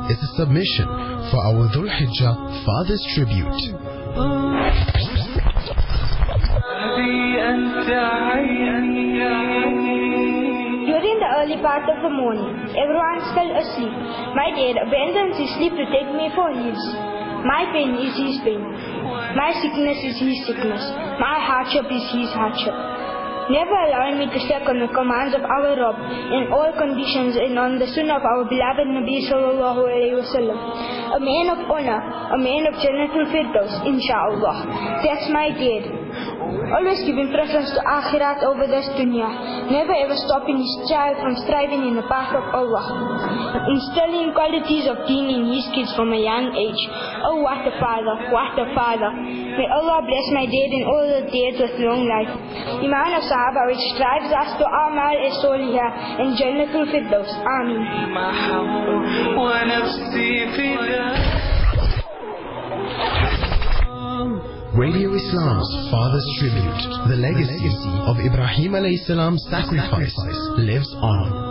is a submission for our Dhul Hijjah Father's Tribute. During the early part of the morning, everyone fell asleep. My dad abandons his sleep to take me for his. My pain is his pain. My sickness is his sickness. My hardship is his hardship. Never allowing me to step on the commands of our Rabb in all conditions and on the sunnah of our beloved Nabi sallallahu alayhi wasallam. A man of honor, a man of Jannatul Firdaus, inshaAllah. That's my dad. Always giving preference to Akhirat over this dunya. Never ever stopping his child from striving in the path of Allah. Instilling qualities of deen in his kids from a young age. Oh, what a father, what a father. May Allah bless my dad and all the dads with long life. Iman of Sahaba which drives us to Amal Solihah and Jannatul Firdaus. Ameen. Radio Islam's Father's Tribute. The legacy of Ibrahim alayhi salam's sacrifice lives on.